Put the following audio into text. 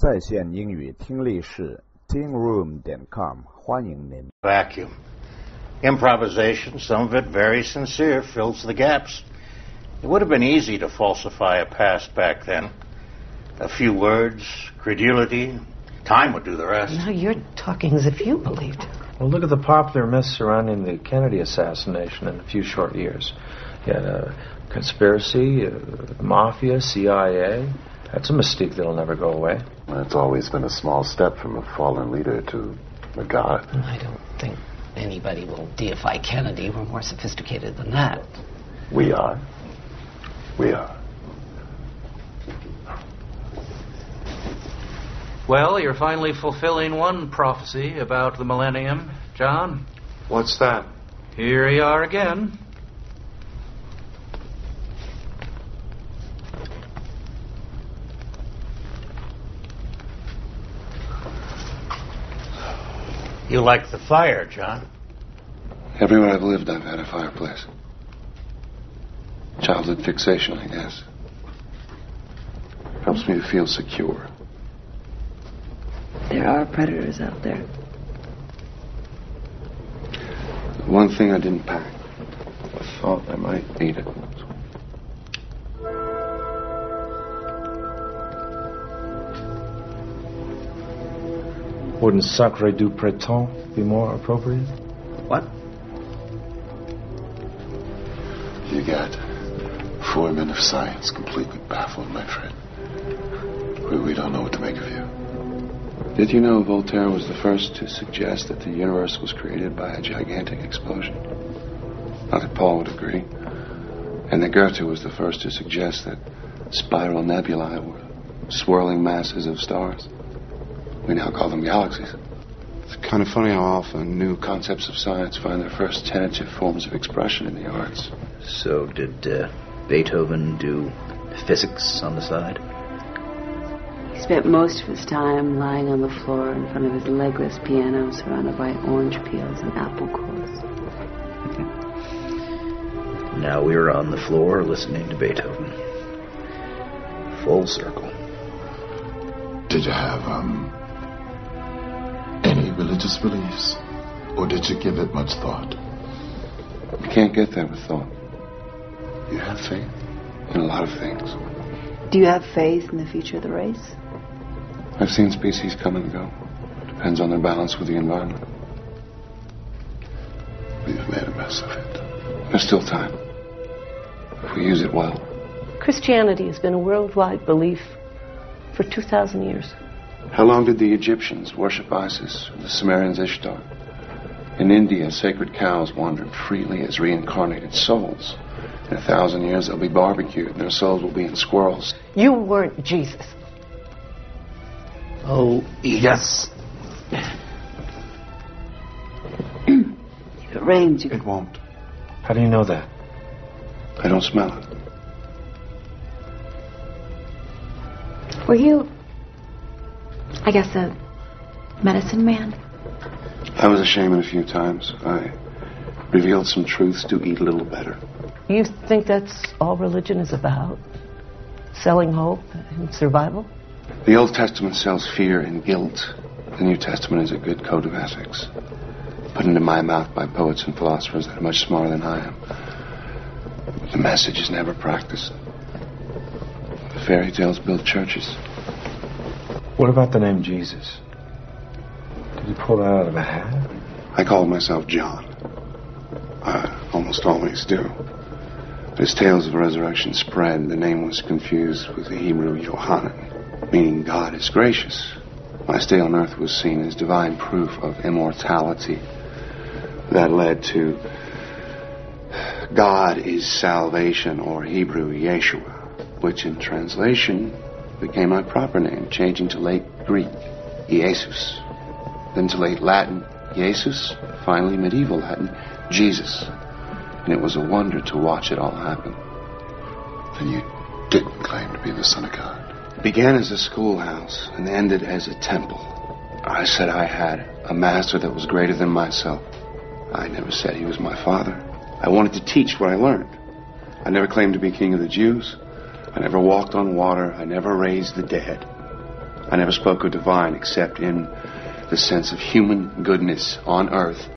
在线英语听力室 tingroom.com 欢迎您。 Vacuum. Improvisation, some of it very sincere, fills the gaps. It would have been easy to falsify a past back then. A few words, credulity, time would do the rest. Now you're talking as if you believed. Well, look at the popular myths surrounding the Kennedy assassination in a few short years. You had conspiracy, mafia, CIA. That's a mystique that'll never go away. It's always been a small step from a fallen leader to a god. I don't think anybody will deify Kennedy. We're more sophisticated than that. We are. We are. Well, you're finally fulfilling one prophecy about the millennium, John. What's that? Here you are again. You like the fire, John? Everywhere I've lived, I've had a fireplace. Childhood fixation, I guess. Helps me to feel secure. There are predators out there. One thing I didn't pack. I thought I might need it. Wouldn't Sacre du Printemps be more appropriate? What? You got 4 men of science completely baffled, my friend. We don't know what to make of you. Did you know Voltaire was the first to suggest that the universe was created by a gigantic explosion? Not that Paul would agree. And that Goethe was the first to suggest that spiral nebulae were swirling masses of stars. We now call them galaxies. It's kind of funny how often new concepts of science find their first tentative forms of expression in the arts. So did Beethoven do physics on the side? He spent most of his time lying on the floor in front of his legless piano surrounded by orange peels and apple cores. Now we're on the floor listening to Beethoven. Full circle. Did you have, any religious beliefs? Or did you give it much thought? You can't get there with thought. You have faith in a lot of things. Do you have faith in the future of the race? I've seen species come and go. Depends on their balance with the environment. We've made a mess of it. There's still time. If we use it well. Christianity has been a worldwide belief for 2,000 years. How long did the Egyptians worship Isis, or the Sumerians Ishtar? In India, sacred cows wandered freely as reincarnated souls. In 1,000 years, they'll be barbecued, and their souls will be in squirrels. You weren't Jesus. Oh, yes. If it rains, It won't. How do you know that? I don't smell it. Were you, I guess, a medicine man? I was a shaman a few times. I revealed some truths to eat a little better. You think that's all religion is about? Selling hope and survival? The Old Testament sells fear and guilt. The New Testament is a good code of ethics, put into my mouth by poets and philosophers that are much smarter than I am. The message is never practiced. The fairy tales build churches. What about the name Jesus? Did you pull that out of a hat? I call myself John. I almost always do. But as tales of resurrection spread, the name was confused with the Hebrew Yohanan, meaning God is gracious. My stay on earth was seen as divine proof of immortality. That led to God is salvation, or Hebrew Yeshua, which in translation became my proper name, changing to late Greek, Jesus, then to late Latin, Jesus, finally medieval Latin, Jesus. And it was a wonder to watch it all happen. Then you didn't claim to be the Son of God. It began as a schoolhouse and ended as a temple. I said I had a master that was greater than myself. I never said he was my father. I wanted to teach what I learned. I never claimed to be king of the Jews. I never walked on water. I never raised the dead. I never spoke of divine except in the sense of human goodness on earth